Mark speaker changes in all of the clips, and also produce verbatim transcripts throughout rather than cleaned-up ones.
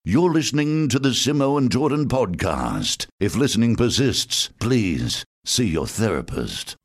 Speaker 1: You're listening to the Simo and Jordan podcast. If listening persists, please see your therapist.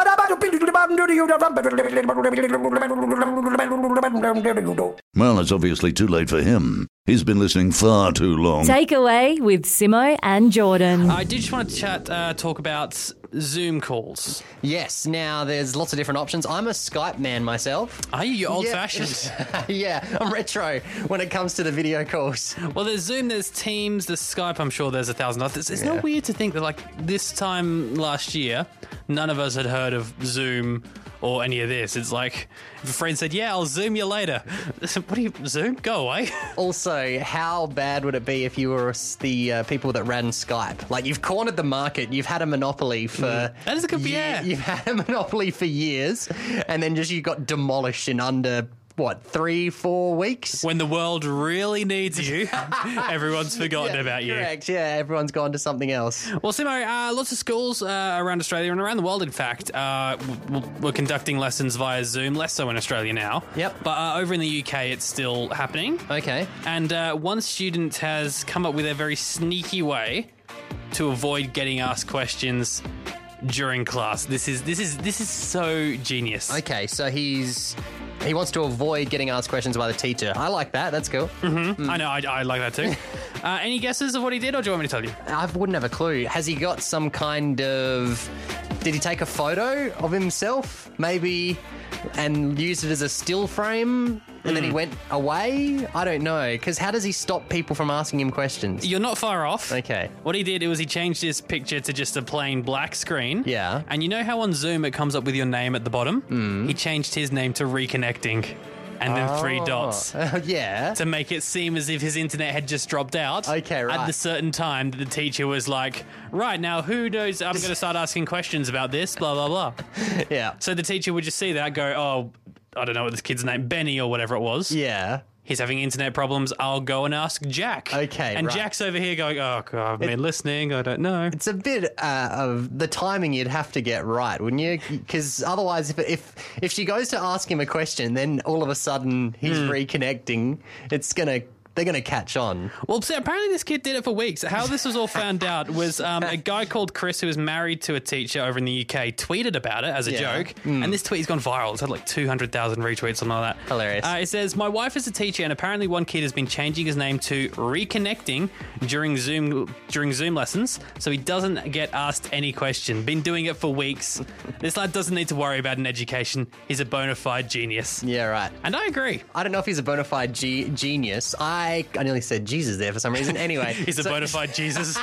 Speaker 1: Well, it's obviously too late for him. He's been listening far too long.
Speaker 2: Takeaway with Simo and Jordan.
Speaker 3: I did just want to chat, uh, talk about Zoom calls.
Speaker 4: Yes, now there's lots of different options. I'm a Skype man myself.
Speaker 3: Are you? You're
Speaker 4: Yeah.
Speaker 3: old-fashioned.
Speaker 4: Yeah, I'm retro when it comes to the video calls.
Speaker 3: Well, there's Zoom, there's Teams, there's Skype. I'm sure there's a thousand others. It's
Speaker 4: Yeah.
Speaker 3: not weird to think that, like, this time last year, none of us had heard of Zoom or any of this. It's like, if a friend said, yeah, I'll Zoom you later. What do you, Zoom? Go away.
Speaker 4: Also, how bad would it be if you were the uh, people that ran Skype? Like, you've cornered the market, you've had a monopoly for...
Speaker 3: Mm. That is a good...
Speaker 4: ye-
Speaker 3: yeah.
Speaker 4: You've had a monopoly for years, and then just you got demolished in under... What, three, four weeks?
Speaker 3: When the world really needs you, everyone's forgotten
Speaker 4: Yeah,
Speaker 3: about you.
Speaker 4: Correct, yeah, everyone's gone to something else.
Speaker 3: Well, Simo, uh, lots of schools uh, around Australia and around the world, in fact, uh, w- we're conducting lessons via Zoom, less so in Australia now.
Speaker 4: Yep.
Speaker 3: But uh, over in the U K, it's still happening.
Speaker 4: Okay.
Speaker 3: And uh, one student has come up with a very sneaky way to avoid getting asked questions during class. This is this is this is so genius.
Speaker 4: Okay, so he's... He wants to avoid getting asked questions by the teacher. I like that. That's cool.
Speaker 3: Mm-hmm. I know, I, I like that too. uh, any guesses of what he did, or do you want me to tell you?
Speaker 4: I wouldn't have a clue. Has he got some kind of... Did he take a photo of himself, maybe, and use it as a still frame, and then he went away? I don't know, because how does he stop people from asking him questions?
Speaker 3: You're not far off.
Speaker 4: Okay.
Speaker 3: What he did was he changed his picture to just a plain black screen.
Speaker 4: Yeah.
Speaker 3: And you know how on Zoom it comes up with your name at the bottom? Mm. He changed his name to Reconnecting and then three dots
Speaker 4: Oh, yeah.
Speaker 3: to make it seem as if his internet had just dropped out.
Speaker 4: Okay, right.
Speaker 3: At the certain time that the teacher was like, right, now who knows, I'm going to start asking questions about this, blah, blah, blah.
Speaker 4: Yeah.
Speaker 3: So the teacher would just see that, go, oh, I don't know what this kid's name, Benny or whatever it was.
Speaker 4: Yeah.
Speaker 3: He's having internet problems. I'll go and ask Jack.
Speaker 4: Okay,
Speaker 3: And
Speaker 4: right.
Speaker 3: Jack's over here going, oh, God, I've been listening. I don't know.
Speaker 4: It's a bit uh, of the timing you'd have to get right, wouldn't you? Because otherwise, if, if if she goes to ask him a question, then all of a sudden he's reconnecting, it's going to... They're going to catch on.
Speaker 3: Well, so apparently this kid did it for weeks. How this was all found out was um, a guy called Chris, who was married to a teacher over in the U K, tweeted about it as a
Speaker 4: Yeah.
Speaker 3: joke. And this tweet has gone viral. It's had like two hundred thousand retweets, something like that.
Speaker 4: Hilarious.
Speaker 3: Uh, it says, my wife is a teacher, and apparently one kid has been changing his name to Reconnecting during Zoom during Zoom lessons, so he doesn't get asked any question. Been doing it for weeks. This lad doesn't need to worry about an education. He's a bona fide genius.
Speaker 4: Yeah, right.
Speaker 3: And I agree.
Speaker 4: I don't know if he's a bona fide ge- genius. I I nearly said Jesus there for some reason. Anyway.
Speaker 3: He's a
Speaker 4: so,
Speaker 3: bona fide Jesus.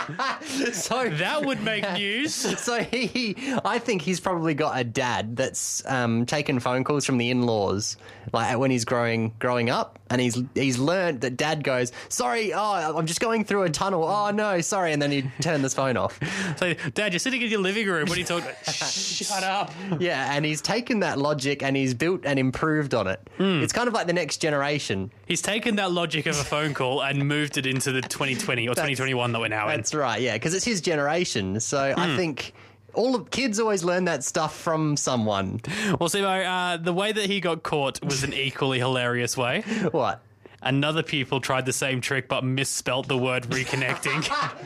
Speaker 4: so
Speaker 3: That would make news.
Speaker 4: So he, I think he's probably got a dad that's um, taken phone calls from the in-laws, like when he's growing growing up, and he's he's learned that dad goes, sorry, oh, I'm just going through a tunnel. Oh no, sorry, and then he'd turn this phone off.
Speaker 3: So, Dad, you're sitting in your living room. What are you talking about? Shut up.
Speaker 4: Yeah, and he's taken that logic and he's built and improved on it.
Speaker 3: Hmm.
Speaker 4: It's kind of like the next generation.
Speaker 3: He's taken that logic of a phone call and moved it into the twenty twenty or twenty twenty-one that we're now in.
Speaker 4: That's right, yeah, because it's his generation. So
Speaker 3: Hmm.
Speaker 4: I think all of kids always learn that stuff from someone.
Speaker 3: Well, Simo, uh, the way that he got caught was an equally hilarious way.
Speaker 4: What?
Speaker 3: Another pupil tried the same trick but misspelt the word reconnecting.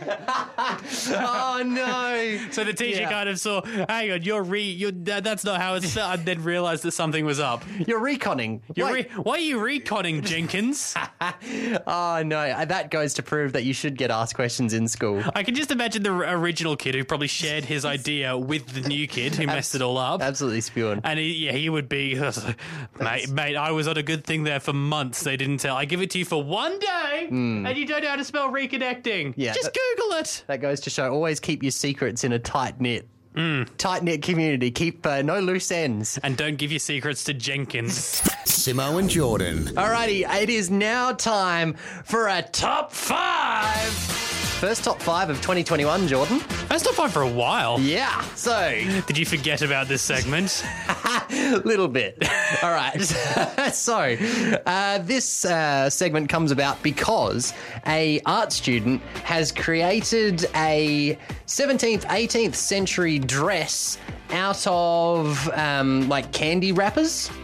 Speaker 4: Oh no!
Speaker 3: So the teacher
Speaker 4: Yeah.
Speaker 3: kind of saw, hang on, you're re, you're, that, that's not how it's spelled, and then realised that something was up.
Speaker 4: You're reconning.
Speaker 3: You're
Speaker 4: Wait.
Speaker 3: re, why are you reconning, Jenkins?
Speaker 4: Oh no, that goes to prove that you should get asked questions in school.
Speaker 3: I can just imagine the original kid who probably shared his idea with the new kid who messed it all up.
Speaker 4: Absolutely spewing.
Speaker 3: And he, yeah, he would be, mate, mate, I was on a good thing there for months. They didn't tell. I give it to you for one day, and you don't know how to spell reconnecting.
Speaker 4: Yeah,
Speaker 3: Just
Speaker 4: that-
Speaker 3: Google it.
Speaker 4: That goes to show always keep your secrets in a tight knit, tight knit community. Keep uh, no loose ends.
Speaker 3: And don't give your secrets to Jenkins.
Speaker 1: Simo and Jordan.
Speaker 4: Alrighty, it is now time for a top five. First top five of twenty twenty-one, Jordan.
Speaker 3: That's not fun for a while.
Speaker 4: Yeah. So,
Speaker 3: Did you forget about this segment?
Speaker 4: little bit. All right. So, uh, this uh, segment comes about because a art student has created a seventeenth, eighteenth century dress out of um, like candy wrappers.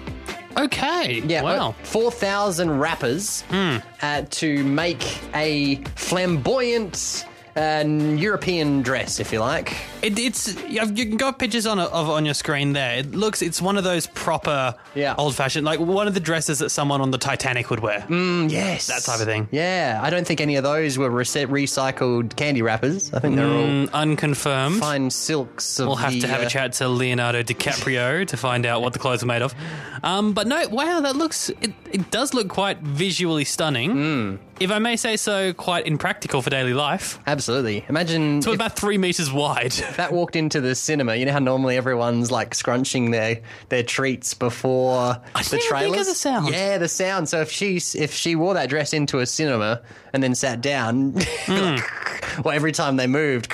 Speaker 3: Okay.
Speaker 4: Yeah,
Speaker 3: Wow.
Speaker 4: four thousand wrappers uh, to make a flamboyant uh, European dress, if you like.
Speaker 3: It, it's you can got pictures on of on your screen there. It looks it's one of those proper
Speaker 4: Yeah.
Speaker 3: old fashioned, like one of the dresses that someone on the Titanic would wear.
Speaker 4: Mm, yes.
Speaker 3: That type of thing.
Speaker 4: Yeah, I don't think any of those were rece- recycled candy wrappers. I think they're all
Speaker 3: Mm, unconfirmed.
Speaker 4: fine silks of
Speaker 3: We'll have
Speaker 4: the,
Speaker 3: to have
Speaker 4: uh,
Speaker 3: a chat to Leonardo DiCaprio to find out what the clothes are made of. Um, but no, wow, that looks it, it does look quite visually stunning.
Speaker 4: Hmm.
Speaker 3: If I may say so, quite impractical for daily life.
Speaker 4: Absolutely. Imagine
Speaker 3: So
Speaker 4: if
Speaker 3: about three meters wide.
Speaker 4: that walked into the cinema. You know how normally everyone's like scrunching their, their treats before
Speaker 3: I
Speaker 4: the
Speaker 3: didn't even
Speaker 4: trailers.
Speaker 3: think of the sound.
Speaker 4: Yeah, the sound. So if she if she wore that dress into a cinema and then sat down,
Speaker 3: Hmm.
Speaker 4: like, well, every time they moved,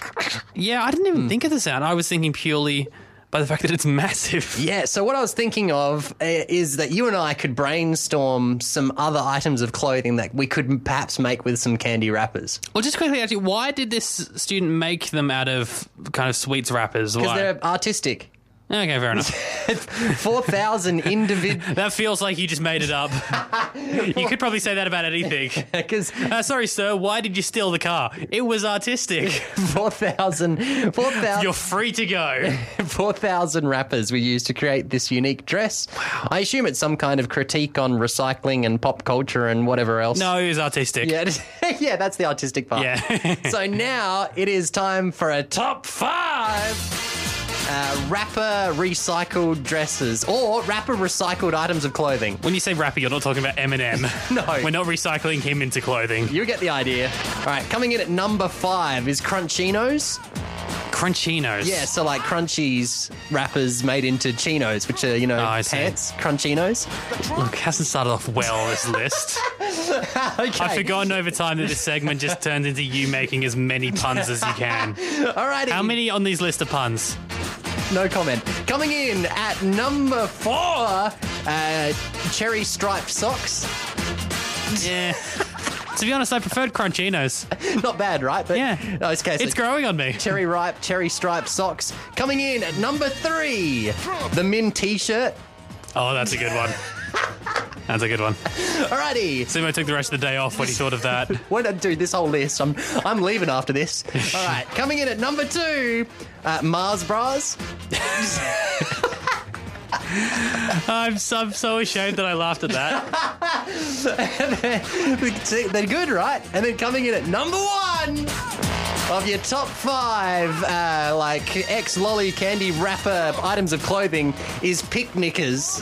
Speaker 3: Yeah, I didn't even think of the sound. I was thinking purely by the fact that it's massive.
Speaker 4: yeah. So what I was thinking of uh, is that you and I could brainstorm some other items of clothing that we could perhaps make with some candy wrappers
Speaker 3: Well, just quickly, actually, why did this student make them out of kind of sweets wrappers?
Speaker 4: because
Speaker 3: Why?
Speaker 4: they're artistic.
Speaker 3: Okay, fair enough.
Speaker 4: Four thousand individual.
Speaker 3: That feels like you just made it up. You could probably say that about anything.
Speaker 4: Because
Speaker 3: Uh, sorry, sir, why did you steal the car? It was artistic.
Speaker 4: four thousand, four thousand,
Speaker 3: You're free to go.
Speaker 4: four thousand wrappers were used to create this unique dress. Wow. I assume it's some kind of critique on recycling and pop culture and whatever else.
Speaker 3: No, it was artistic.
Speaker 4: Yeah, yeah, that's the artistic part.
Speaker 3: Yeah.
Speaker 4: So now it is time for a top five. Uh, rapper recycled dresses or rapper recycled items of clothing.
Speaker 3: When you say rapper, you're not talking about Eminem.
Speaker 4: No.
Speaker 3: We're not recycling him into clothing.
Speaker 4: You get the idea. All right, coming in at number five is Crunchinos.
Speaker 3: Crunchinos.
Speaker 4: Yeah, so like Crunchies wrappers made into chinos, which are, you know,
Speaker 3: Oh, I see.
Speaker 4: pants. Crunchinos.
Speaker 3: Look, hasn't started off well, this list.
Speaker 4: Okay.
Speaker 3: I've forgotten over time that this segment just turns into you making as many puns as you can.
Speaker 4: All right.
Speaker 3: How many on these list are puns?
Speaker 4: No comment. Coming in at number four, uh, cherry striped socks.
Speaker 3: Yeah. To be honest, I preferred Crunchinos.
Speaker 4: Not bad, right? But
Speaker 3: Yeah.
Speaker 4: no, it's, okay, so
Speaker 3: It's growing on me.
Speaker 4: cherry ripe, cherry striped socks. Coming in at number three, the Min t-shirt.
Speaker 3: Oh, that's a good one. That's a good one.
Speaker 4: Alrighty.
Speaker 3: Simo took the rest of the day off when he thought of that.
Speaker 4: Why don't I do this whole list? I'm I'm leaving after this. All right, coming in at number two, uh, Mars bras.
Speaker 3: I'm so, I'm so ashamed that I laughed at that.
Speaker 4: See, they're good, right? And then coming in at number one of your top five, uh, like ex-lolly candy wrapper items of clothing is picnickers.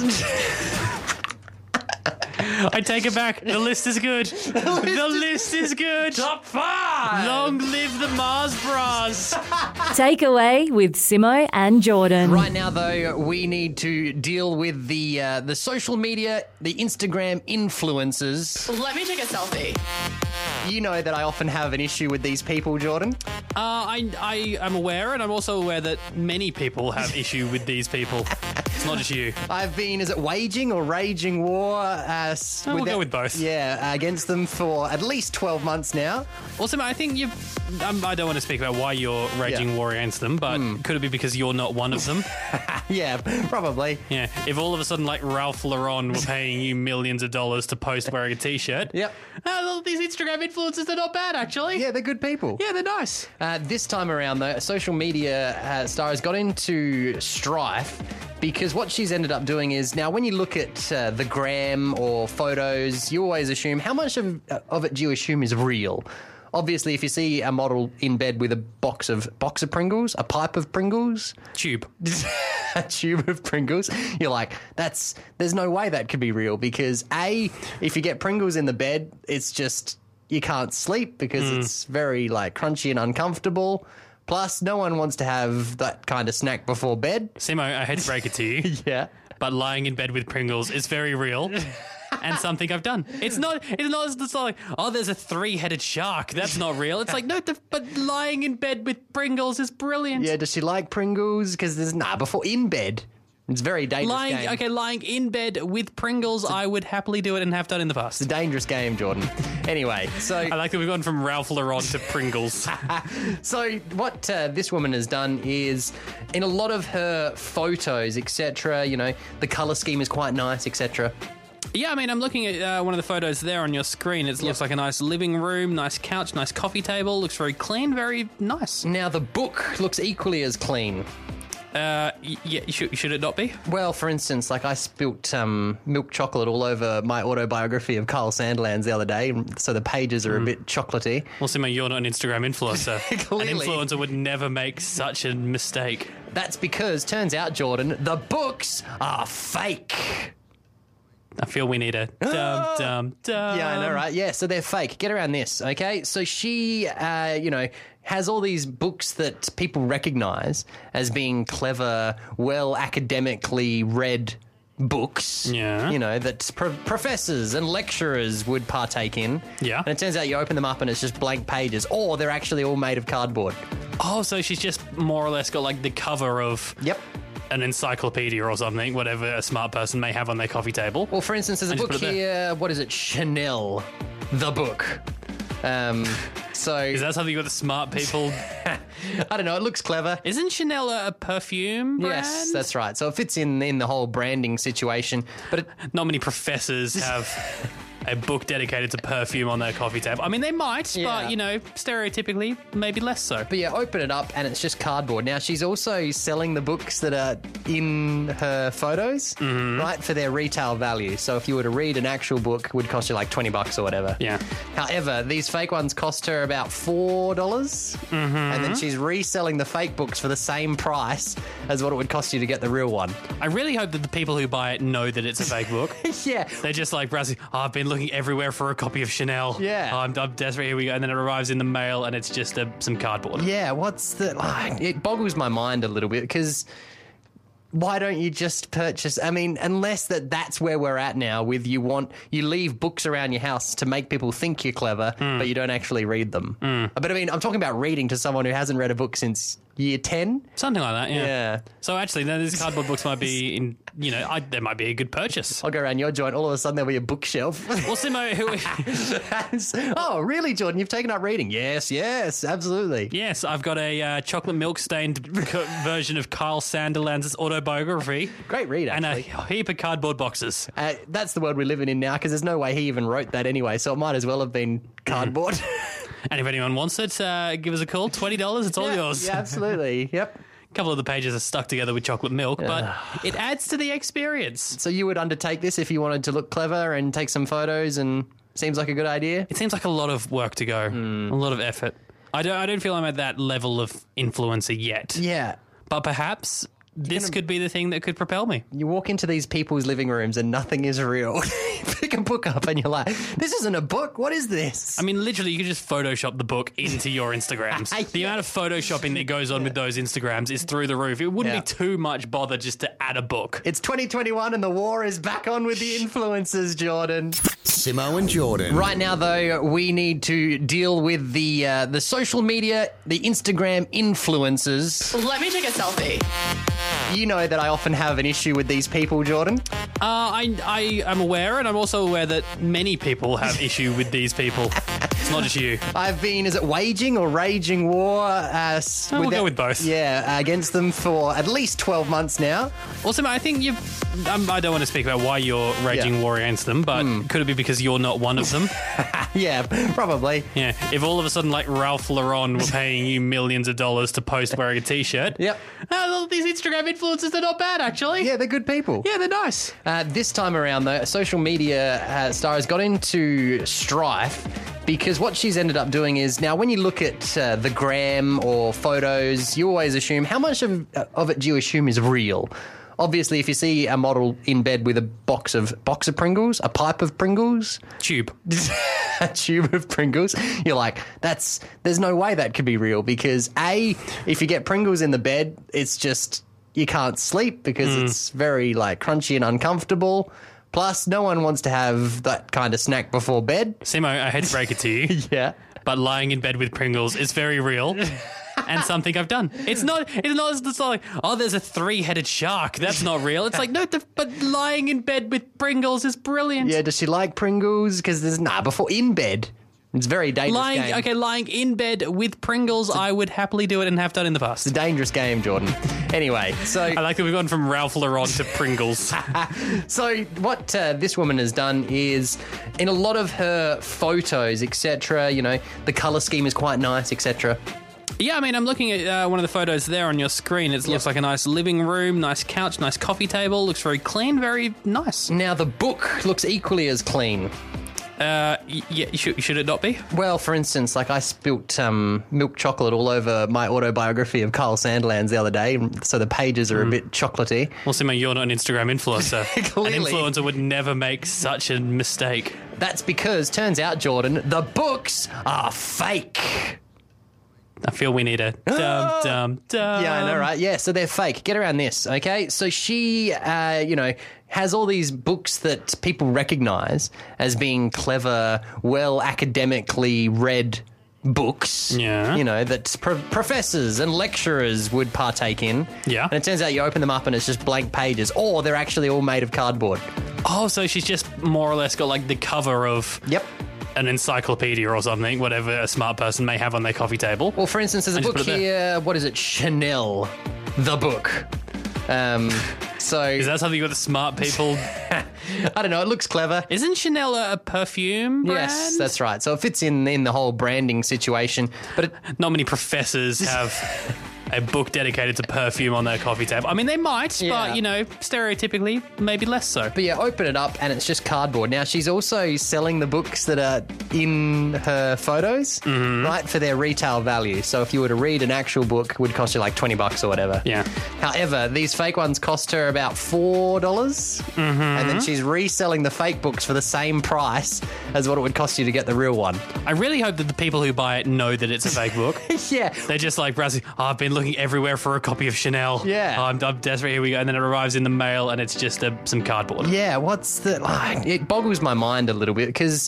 Speaker 3: I take it back. The list is good. The list is good.
Speaker 4: Top five.
Speaker 3: Long live the Mars bras.
Speaker 2: Takeaway with Simo and Jordan.
Speaker 4: Right now, though, we need to deal with the uh, the social media, the Instagram influencers.
Speaker 5: Let me take a selfie.
Speaker 4: You know that I often have an issue with these people, Jordan.
Speaker 3: Uh, I, I am aware, and I'm also aware that many people have issue with these people. It's not just you.
Speaker 4: I've been, is it waging or raging war? Uh, s-
Speaker 3: Oh, we'll
Speaker 4: that-
Speaker 3: go with both.
Speaker 4: Yeah, against them for at least twelve months now.
Speaker 3: Also, I think you. Um, I don't want to speak about why you're raging
Speaker 4: Yeah.
Speaker 3: war against them, but could it be because you're not one of them?
Speaker 4: Yeah, probably.
Speaker 3: Yeah. If all of a sudden, like Ralph Lauren were paying you millions of dollars to post wearing a t-shirt,
Speaker 4: Yep.
Speaker 3: oh, these Instagram influencers, they're not bad actually.
Speaker 4: Yeah, they're good people.
Speaker 3: Yeah, they're nice.
Speaker 4: Uh, this time around, though, a social media uh, star has got into strife because what she's ended up doing is now when you look at uh, the gram or photos, you always assume how much of, of it do you assume is real? Obviously, if you see a model in bed with a box of box of Pringles, a pipe of Pringles,
Speaker 3: Tube.
Speaker 4: a tube of Pringles, you're like, that's there's no way that could be real because A, if you get Pringles in the bed, it's just you can't sleep because it's very like crunchy and uncomfortable. Plus, no one wants to have that kind of snack before bed.
Speaker 3: Simo, I hate to break it to you,
Speaker 4: Yeah.
Speaker 3: but lying in bed with Pringles is very real. And something I've done. It's not. It's not. It's not like, oh, there's a three-headed shark. That's not real. It's like no, the, but lying in bed with Pringles is brilliant.
Speaker 4: Yeah, does she like Pringles? Because there's nah before in bed. It's a very dangerous
Speaker 3: Lying,
Speaker 4: game.
Speaker 3: okay, lying in bed with Pringles, I would happily do it and have done in the past.
Speaker 4: It's a dangerous game, Jordan. Anyway, so
Speaker 3: I like that we've gone from Ralph Lauren to Pringles.
Speaker 4: so what uh, this woman has done is, in a lot of her photos, et cetera, you know, the colour scheme is quite nice, et cetera.
Speaker 3: Yeah, I mean, I'm looking at uh, one of the photos there on your screen. It looks like a nice living room, nice couch, nice coffee table. Looks very clean, very nice.
Speaker 4: Now, the book looks equally as clean.
Speaker 3: Uh, y- yeah, should, should it not be?
Speaker 4: Well, for instance, like I spilt um, milk chocolate all over my autobiography of Kyle Sandilands the other day, so the pages are a bit chocolatey.
Speaker 3: Well, Simo, you're not an Instagram influencer. An
Speaker 4: Clearly.
Speaker 3: influencer would never make such a mistake.
Speaker 4: That's because, turns out, Jordan, the books are fake.
Speaker 3: I feel we need a dum dum dum.
Speaker 4: Yeah, I know, right? Yeah, so they're fake. Get around this, okay? So she, uh, you know, has all these books that people recognise as being clever, well academically read books.
Speaker 3: Yeah.
Speaker 4: You know, that pro- professors and lecturers would partake in.
Speaker 3: Yeah.
Speaker 4: And it turns out you open them up and it's just blank pages, or they're actually all made of cardboard.
Speaker 3: Oh, so she's just more or less got like the cover of
Speaker 4: Yep.
Speaker 3: an encyclopedia or something, whatever a smart person may have on their coffee table.
Speaker 4: Well, for instance, there's a
Speaker 3: I just
Speaker 4: book
Speaker 3: put it
Speaker 4: here. What is it? Chanel, the book. Um, so
Speaker 3: Is that something with the smart people?
Speaker 4: I don't know. It looks clever.
Speaker 3: Isn't Chanel a, a perfume brand?
Speaker 4: Yes, that's right. So it fits in in the whole branding situation. But it,
Speaker 3: Not many professors have a book dedicated to perfume on their coffee table. I mean, they might,
Speaker 4: Yeah.
Speaker 3: but, you know, stereotypically, maybe less so.
Speaker 4: but yeah, open it up and it's just cardboard. Now she's also selling the books that are in her photos,
Speaker 3: Mm-hmm.
Speaker 4: right, for their retail value. So if you were to read an actual book, it would cost you like twenty bucks or whatever.
Speaker 3: Yeah.
Speaker 4: However, these fake ones cost her about four dollars,
Speaker 3: Mm-hmm.
Speaker 4: and then she's reselling the fake books for the same price as what it would cost you to get the real one.
Speaker 3: I really hope that the people who buy it know that it's a fake book.
Speaker 4: Yeah.
Speaker 3: They're just like browsing, oh, I've been looking everywhere for a copy of Chanel.
Speaker 4: Yeah.
Speaker 3: Oh, I'm, I'm desperate. Here we go. And then it arrives in the mail and it's just a, some cardboard.
Speaker 4: Yeah, what's the... ah, it boggles my mind a little bit because why don't you just purchase... I mean, unless that that's where we're at now with you want... You leave books around your house to make people think you're clever, but you don't actually read them. But I mean, I'm talking about reading to someone who hasn't read a book since year ten.
Speaker 3: Something like that, yeah.
Speaker 4: Yeah.
Speaker 3: So actually, then these cardboard books might be, in, you know, I, there might be a good purchase.
Speaker 4: I'll go around your joint, all of a sudden there'll be a bookshelf.
Speaker 3: Well, Simo, who...
Speaker 4: Oh, really, Jordan? You've taken up reading? Yes, yes, absolutely.
Speaker 3: Yes, I've got a uh, chocolate milk stained co- version of Kyle Sandilands' autobiography.
Speaker 4: Great read,
Speaker 3: And a
Speaker 4: actually.
Speaker 3: heap of cardboard boxes.
Speaker 4: Uh, that's the world we're living in now because there's no way he even wrote that anyway, so it might as well have been cardboard.
Speaker 3: And if anyone wants it, uh, give us a call. twenty dollars, it's all
Speaker 4: yeah,
Speaker 3: yours.
Speaker 4: Yeah, absolutely. Yep.
Speaker 3: A couple of the pages are stuck together with chocolate milk, but it adds to the experience.
Speaker 4: So you would undertake this if you wanted to look clever and take some photos, and seems like a good idea?
Speaker 3: It seems like a lot of work to go,
Speaker 4: Hmm.
Speaker 3: a lot of effort. I don't, I don't feel I'm at that level of influencer yet.
Speaker 4: Yeah.
Speaker 3: But perhaps this
Speaker 4: gonna-
Speaker 3: could be the thing that could propel me.
Speaker 4: You walk into these people's living rooms and nothing is real. You pick a book up and you're like, this isn't a book. What is this?
Speaker 3: I mean, literally, you could just Photoshop the book into your Instagrams. The
Speaker 4: Yeah.
Speaker 3: amount of Photoshopping that goes on with those Instagrams is through the roof. It wouldn't
Speaker 4: Yeah.
Speaker 3: be too much bother just to add a book.
Speaker 4: It's twenty twenty-one and the war is back on with the influencers, Jordan.
Speaker 1: Simo and Jordan.
Speaker 4: Right now, though, we need to deal with the uh, the social media, the Instagram influencers.
Speaker 5: Let me take a selfie.
Speaker 4: You know that I often have an issue with these people, Jordan.
Speaker 3: Uh, I, I am aware, and I'm also aware that many people have issue with these people. It's not just you.
Speaker 4: I've been, is it waging or raging war? Uh, s-
Speaker 3: Oh, we'll
Speaker 4: that-
Speaker 3: go with both.
Speaker 4: Yeah, against them for at least twelve months now.
Speaker 3: Also, I think you've... Um, I don't want to speak about why you're raging
Speaker 4: Yeah.
Speaker 3: war against them, but could it be because you're not one of them?
Speaker 4: Yeah, probably.
Speaker 3: Yeah. If all of a sudden, like, Ralph Lauren were paying you millions of dollars to post wearing a T-shirt...
Speaker 4: Yep.
Speaker 3: Uh, well, these Instagram influencers, they're not bad, actually.
Speaker 4: Yeah, they're good people.
Speaker 3: Yeah, they're nice.
Speaker 4: Uh, this time around, though, a social media uh, star has got into strife because what she's ended up doing is now when you look at uh, the gram or photos, you always assume how much of, uh, of it do you assume is real? Obviously, if you see a model in bed with a box of box of Pringles, a pipe of Pringles,
Speaker 3: Tube.
Speaker 4: a tube of Pringles, you're like, that's there's no way that could be real because A, if you get Pringles in the bed, it's just you can't sleep because it's very like crunchy and uncomfortable. Plus, no one wants to have that kind of snack before bed.
Speaker 3: Simo, I hate to break it to you,
Speaker 4: Yeah.
Speaker 3: but lying in bed with Pringles is very real. and something I've done. It's not. It's not. It's not like, oh, there's a three-headed shark. That's not real. It's like, no, the, but lying in bed with Pringles is brilliant.
Speaker 4: Yeah, does she like Pringles? Because there's nah before in bed. It's a very dangerous
Speaker 3: lying,
Speaker 4: game.
Speaker 3: okay, lying in bed with Pringles, I would happily do it and have done in the past.
Speaker 4: It's a dangerous game, Jordan. Anyway, so
Speaker 3: I like that we've gone from Ralph Lauren to Pringles.
Speaker 4: so what uh, this woman has done is, in a lot of her photos, et cetera, you know, the colour scheme is quite nice, et cetera.
Speaker 3: Yeah, I mean, I'm looking at uh, one of the photos there on your screen. It looks like a nice living room, nice couch, nice coffee table. Looks very clean, very nice.
Speaker 4: Now, the book looks equally as clean.
Speaker 3: Uh, yeah, should, should it not be?
Speaker 4: Well, for instance, like I spilt um, milk chocolate all over my autobiography of Carl Sandilands the other day, so the pages are mm. a bit chocolatey.
Speaker 3: Well, Simo, you're not an Instagram influencer.
Speaker 4: Clearly.
Speaker 3: An influencer would never make such a mistake.
Speaker 4: That's because, turns out, Jordan, the books are fake.
Speaker 3: I feel we need a dum, dum, dum.
Speaker 4: Yeah, I know, right? Yeah, so they're fake. Get around this, okay? So she, uh, you know, has all these books that people recognise as being clever, well academically read books,
Speaker 3: yeah.
Speaker 4: you know, that pro- professors and lecturers would partake in.
Speaker 3: Yeah.
Speaker 4: And it turns out you open them up and it's just blank pages, or they're actually all made of cardboard.
Speaker 3: Oh, so she's just more or less got like the cover of...
Speaker 4: Yep.
Speaker 3: An encyclopedia or something, whatever a smart person may have on their coffee table.
Speaker 4: Well, for instance, there's a book here. What is it? Chanel, the book. Um, so
Speaker 3: is that something with the smart people?
Speaker 4: I don't know. It looks clever.
Speaker 3: Isn't Chanel a perfume brand?
Speaker 4: Yes, that's right. So it fits in in the whole branding situation. But it,
Speaker 3: not many professors have a book dedicated to perfume on their coffee table. I mean, they might,
Speaker 4: yeah.
Speaker 3: but, you know, stereotypically, maybe less so.
Speaker 4: But yeah, open it up and it's just cardboard. Now, she's also selling the books that are in her photos,
Speaker 3: mm-hmm.
Speaker 4: right, for their retail value. So if you were to read an actual book, it would cost you like twenty bucks or whatever.
Speaker 3: Yeah.
Speaker 4: However, these fake ones cost her about four dollars.
Speaker 3: Mm-hmm.
Speaker 4: And then she's reselling the fake books for the same price as what it would cost you to get the real one.
Speaker 3: I really hope that the people who buy it know that it's a fake book.
Speaker 4: Yeah.
Speaker 3: They're just like browsing, oh, I've been looking everywhere for a copy of Chanel.
Speaker 4: Yeah.
Speaker 3: Oh, I'm, I'm desperate, here we go. And then it arrives in the mail and it's just a, some cardboard.
Speaker 4: Yeah, what's the... Oh, it boggles my mind a little bit because...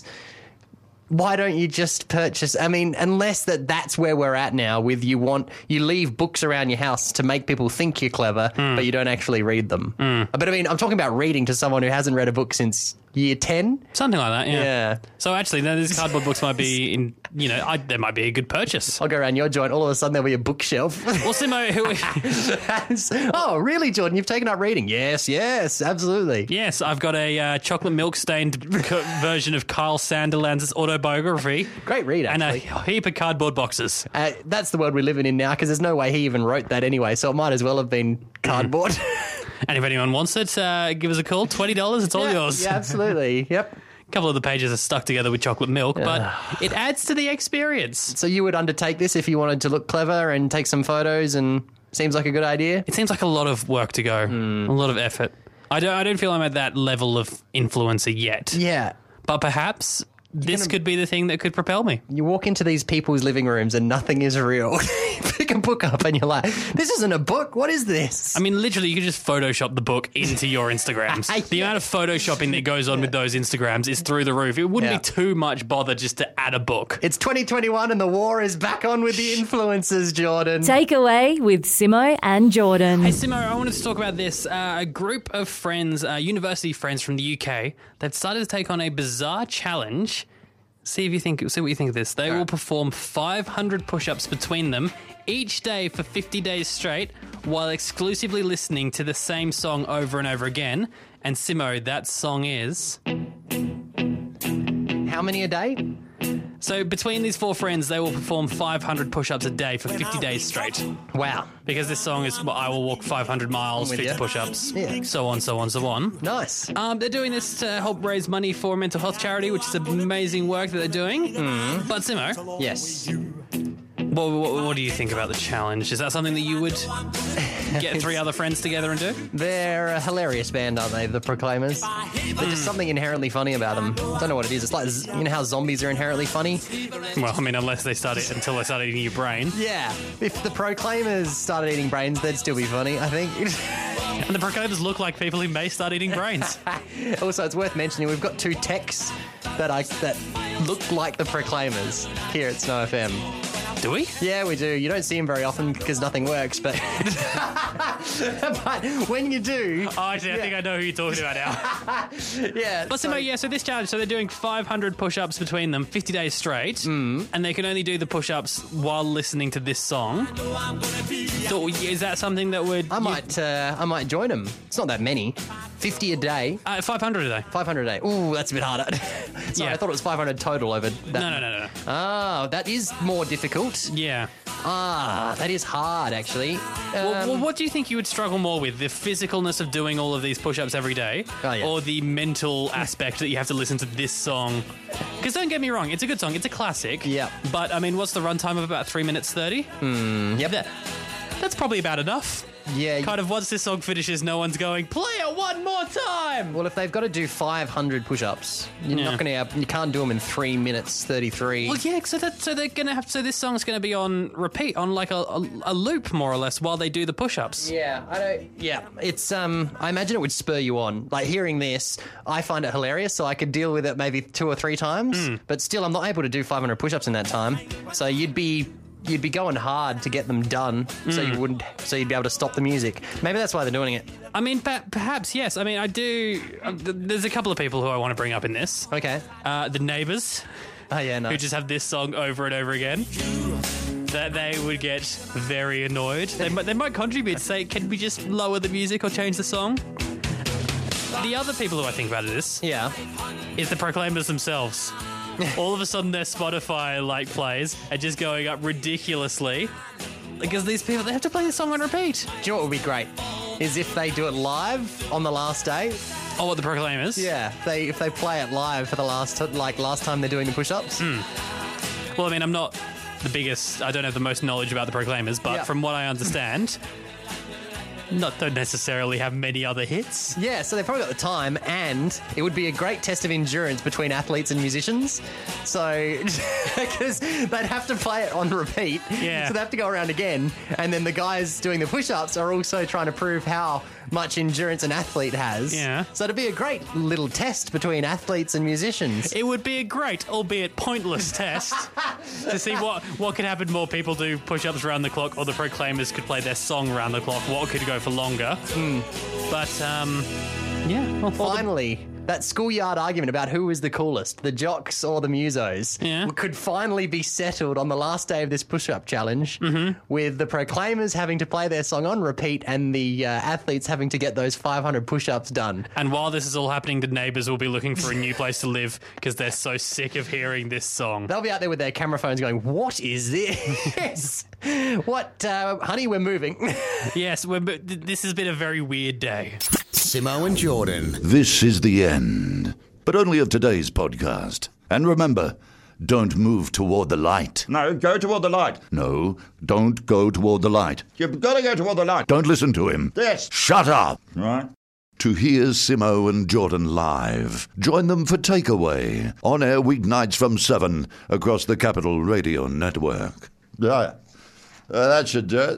Speaker 4: Why don't you just purchase? I mean, unless that that's where we're at now with you want, you leave books around your house to make people think you're clever, mm. but you don't actually read them.
Speaker 3: Mm.
Speaker 4: But I mean, I'm talking about reading to someone who hasn't read a book since year ten.
Speaker 3: Something like that, yeah.
Speaker 4: Yeah.
Speaker 3: So actually, no, these cardboard books might be, in, you know, I, there might be a good purchase.
Speaker 4: I'll go around your joint, all of a sudden there'll be a bookshelf.
Speaker 3: Well, Simo, who...
Speaker 4: oh, really, Jordan? You've taken up reading? Yes, yes, absolutely.
Speaker 3: Yes, I've got a uh, chocolate milk-stained co- version of Carl Sandilands' autobiography.
Speaker 4: Great read, actually.
Speaker 3: And a heap of cardboard boxes.
Speaker 4: Uh, that's the world we're living in now, because there's no way he even wrote that anyway, so it might as well have been cardboard.
Speaker 3: And if anyone wants it, uh, give us a call. twenty dollars, it's all
Speaker 4: yeah,
Speaker 3: yours.
Speaker 4: Yeah, absolutely. Yep.
Speaker 3: A couple of the pages are stuck together with chocolate milk, but it adds to the experience.
Speaker 4: So you would undertake this if you wanted to look clever and take some photos, and seems like a good idea?
Speaker 3: It seems like a lot of work to go, mm. a lot of effort. I don't, I don't feel I'm at that level of influencer yet.
Speaker 4: Yeah.
Speaker 3: But perhaps... This
Speaker 4: gonna,
Speaker 3: could be the thing that could propel me.
Speaker 4: You walk into these people's living rooms and nothing is real. You pick a book up and you're like, this isn't a book. What is this?
Speaker 3: I mean, literally, you could just Photoshop the book into your Instagrams.
Speaker 4: yeah.
Speaker 3: The amount of Photoshopping that goes on with those Instagrams is through the roof. It wouldn't
Speaker 4: yeah.
Speaker 3: be too much bother just to add a book.
Speaker 4: It's twenty twenty-one and the war is back on with the influencers, Jordan.
Speaker 2: Takeaway with Simo and Jordan.
Speaker 3: Hey, Simo, I wanted to talk about this. Uh, a group of friends, uh, university friends from the U K, they've started to take on a bizarre challenge. See if you think. See what you think of this. They will perform five hundred push-ups between them each day for fifty days straight, while exclusively listening to the same song over and over again. And Simo, that song is
Speaker 4: how many a day?
Speaker 3: So between these four friends, they will perform five hundred push-ups a day for fifty days straight.
Speaker 4: Wow.
Speaker 3: Because this song is, well, I will walk five hundred miles, fifty
Speaker 4: you.
Speaker 3: push-ups,
Speaker 4: Yeah.
Speaker 3: so on, so on, so on.
Speaker 4: Nice.
Speaker 3: Um, they're doing this to help raise money for a mental health charity, which is amazing work that they're doing.
Speaker 4: Mm.
Speaker 3: But Simo,
Speaker 4: Yes.
Speaker 3: what, what, what do you think about the challenge? Is that something that you would get three other friends together and do?
Speaker 4: They're a hilarious band, aren't they? The Proclaimers. There's just something inherently funny about them. Don't know what it is. It's like, you know how zombies are inherently funny?
Speaker 3: Well, I mean, unless they start it until they start eating your brain.
Speaker 4: Yeah. If the Proclaimers started eating brains, they'd still be funny, I think.
Speaker 3: And the Proclaimers look like people who may start eating brains.
Speaker 4: Also, it's worth mentioning we've got two texts that I that look like the Proclaimers here at Snow F M.
Speaker 3: Do we?
Speaker 4: Yeah, we do. You don't see them very often because nothing works, but but when you do,
Speaker 3: Oh, actually, I think I know who you're talking about now.
Speaker 4: yeah.
Speaker 3: But so, yeah, so this challenge, so they're doing five hundred push-ups between them, fifty days straight, mm. and they can only do the push-ups while listening to this song. So is that something that would...
Speaker 4: I might, uh, I might join them. It's not that many. fifty a day.
Speaker 3: Uh, five hundred a day.
Speaker 4: five hundred a day. Ooh, that's a bit harder. Sorry,
Speaker 3: Yeah.
Speaker 4: I thought it was five hundred total over that.
Speaker 3: No, no, no, no, no.
Speaker 4: Ah, that is more difficult.
Speaker 3: Yeah.
Speaker 4: Ah, that is hard, actually. Um,
Speaker 3: Well, well, what do you think you would struggle more with? The physicalness of doing all of these push-ups every day?
Speaker 4: Oh, yeah.
Speaker 3: Or the mental aspect that you have to listen to this song? Because don't get me wrong, it's a good song. It's a classic.
Speaker 4: Yeah.
Speaker 3: But, I mean, what's the runtime of about three minutes thirty?
Speaker 4: Mm, yep.
Speaker 3: That, that's probably about enough.
Speaker 4: Yeah.
Speaker 3: Kind of once this song finishes, no one's going, play it one more time!
Speaker 4: Well, if they've got to do five hundred push-ups, you're
Speaker 3: Yeah.
Speaker 4: not going to. You can't do them in three minutes thirty-three.
Speaker 3: Well, yeah, so that so they're gonna have so this song's gonna be on repeat on like a, a, a loop more or less while they do the push-ups.
Speaker 4: Yeah, I don't. Yeah, it's. Um, I imagine it would spur you on. Like hearing this, I find it hilarious, so I could deal with it maybe two or three times. But still, I'm not able to do five hundred push-ups in that time. So you'd be. You'd be going hard to get them done, so you wouldn't. So you'd be able to stop the music. Maybe that's why they're doing it.
Speaker 3: I mean, per- perhaps yes. I mean, I do. Uh, th- there's a couple of people who I want to bring up in this.
Speaker 4: Okay.
Speaker 3: Uh, the neighbours,
Speaker 4: Oh yeah, no.
Speaker 3: who just have this song over and over again. That they would get very annoyed. They might, they might contribute. Say, can we just lower the music or change the song? The other people who I think about it is
Speaker 4: Yeah.
Speaker 3: is the Proclaimers themselves. All of a sudden, their Spotify like plays are just going up ridiculously because these people they have to play the song on repeat.
Speaker 4: Do you know what would be great? Is if they do it live on the last day.
Speaker 3: Oh, what the Proclaimers?
Speaker 4: Yeah. They if they play it live for the last like last time they're doing the push-ups.
Speaker 3: Well, I mean, I'm not the biggest. I don't have the most knowledge about the Proclaimers, but
Speaker 4: Yeah.
Speaker 3: from what I understand, not don't necessarily have many other hits.
Speaker 4: Yeah, so they've probably got the time, and it would be a great test of endurance between athletes and musicians. So, because they'd have to play it on repeat,
Speaker 3: Yeah.
Speaker 4: so they have to go around again, and then the guys doing the push-ups are also trying to prove how much endurance an athlete has.
Speaker 3: Yeah.
Speaker 4: So it'd be a great little test between athletes and musicians.
Speaker 3: It would be a great, albeit pointless, test to see what, what could happen more. People do push-ups around the clock, or the Proclaimers could play their song around the clock. What could go for longer? But, um, yeah. Well, all the-
Speaker 4: Finally, that schoolyard argument about who was the coolest, the jocks or the musos,
Speaker 3: Yeah.
Speaker 4: could finally be settled on the last day of this push-up challenge, with the Proclaimers having to play their song on repeat and the uh, athletes having to get those five hundred push-ups done.
Speaker 3: And while this is all happening, the neighbours will be looking for a new place to live because they're so sick of hearing this song.
Speaker 4: They'll be out there with their camera phones going, what is this? What, uh, honey, we're moving.
Speaker 3: Yes, we're, but th- this has been a very weird day.
Speaker 5: Simo and Jordan.
Speaker 1: This is the end, but only of today's podcast. And remember, don't move toward the light.
Speaker 6: No, go toward the light.
Speaker 1: No, don't go toward the light.
Speaker 6: You've got to go toward the light.
Speaker 1: Don't listen to him.
Speaker 6: Yes.
Speaker 1: Shut up.
Speaker 6: Right.
Speaker 1: To hear Simo and Jordan live, join them for Takeaway, on air weeknights from seven across the Capital Radio Network.
Speaker 6: Yeah. Uh, that should do it.